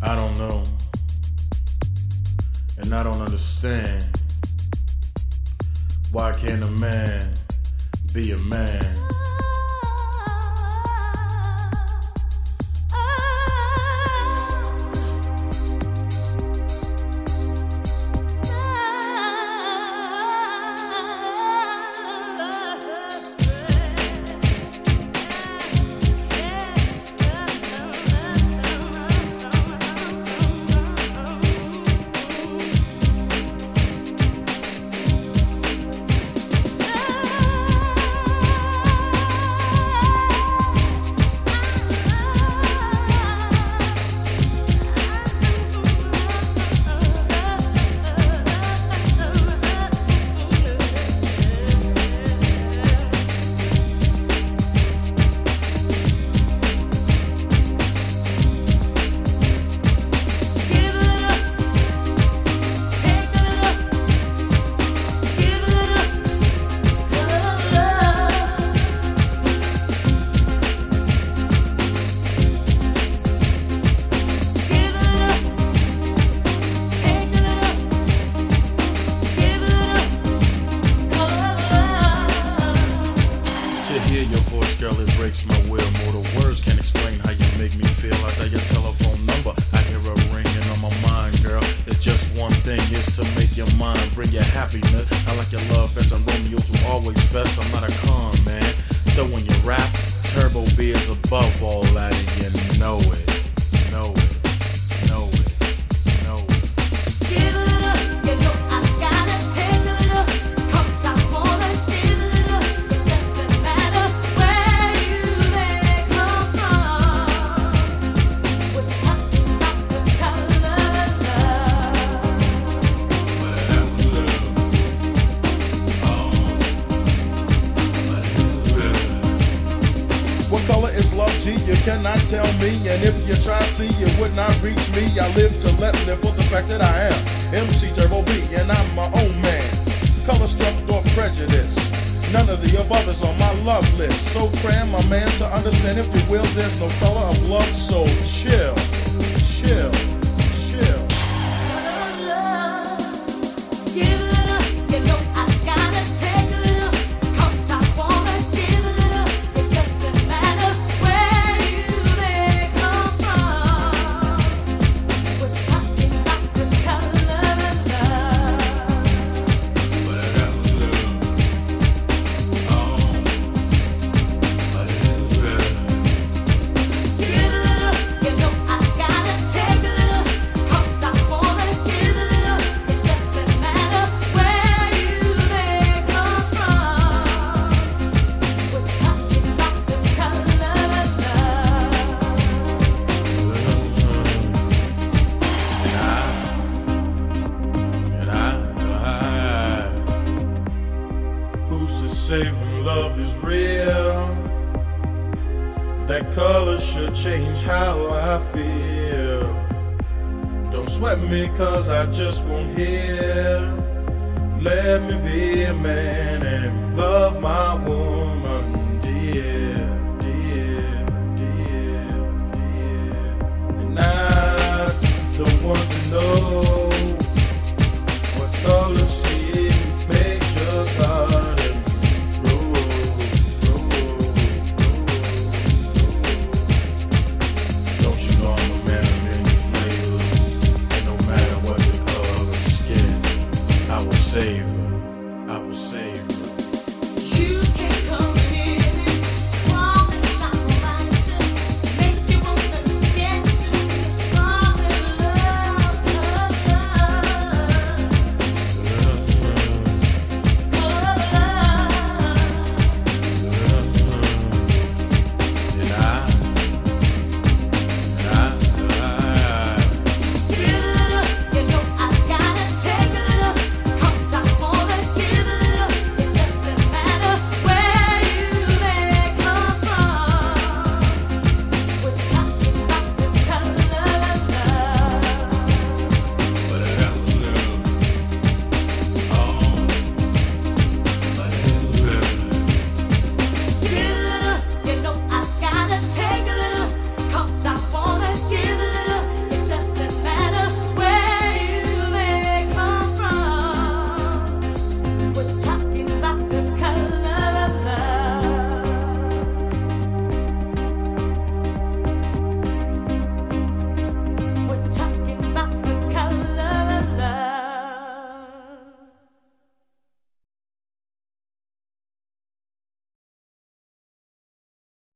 I don't know, and I don't understand. Why can't a man be a man? Girl, it breaks my will. More the words can't explain how you make me feel. I dial your telephone number, I hear a ringing on my mind, girl. It's just one thing, is to make your mind, bring your happiness. I like your love fest and Romeo's who always fest. I'm not a con man, though when you rap, Turbo B is above all that, and you know it, know it, know it. What color is love, G? You cannot tell me. And if you try to see, you would not reach me. I live to let live for the fact that I am MC Turbo B, and I'm my own man. Color struck or prejudice. None of the above is on my love list. So cram my man to understand, if you will, there's no color of love. So chill, chill, chill. Say when love is real, that color should change how I feel. Don't sweat me, cause I just won't hear. Let me be a man and love my woman, dear, dear, dear, dear. And I don't want to know what color she makes your garden. I will save her.